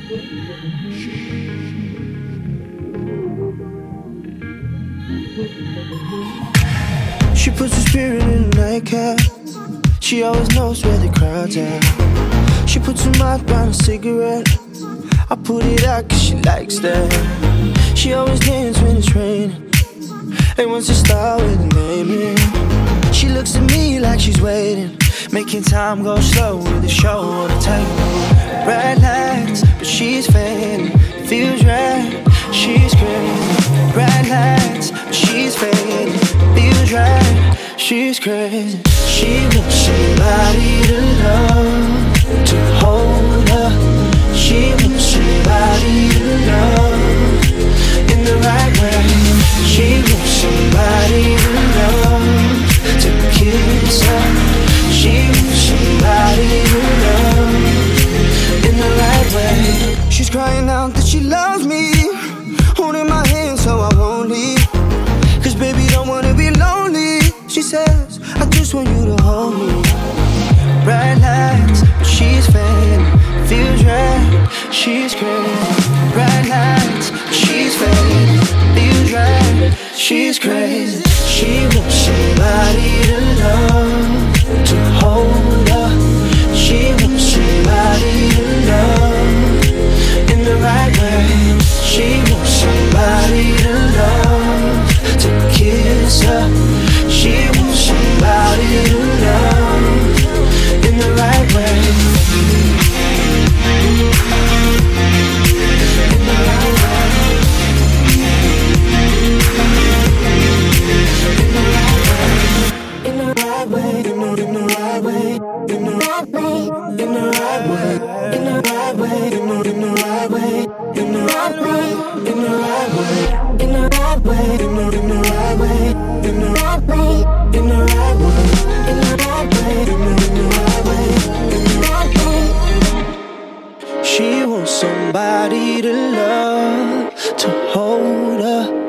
She puts her spirit in a nightcap. She always knows where the crowd's at. She puts her mouth on a cigarette. I put it out cause she likes that. She always dances when it's raining and wants to start with a name in. She looks at me like she's waiting, making time go slow with the show on the table. Bright lights, but she's fading. Feels right, she's crazy. Bright lights, but she's fading. Feels right, she's crazy. She wants somebody to love, to hold her. She wants somebody to love in the right way. She wants somebody to love, to kiss her. She wants somebody to love in the right way. She's crying out that she loves me, holding my hand so I won't leave. Cause baby don't wanna be lonely. She says, I just want you to hold me. Bright lights, but she's fading. Feels right, she's crazy. Bright lights, but she's fading. Feels right, she's crazy. She wants somebody to love, to hold her. She wants somebody to love in the right way. She wants somebody to love, to kiss her. She wants somebody to love in the right way. She wants somebody to love, to hold her.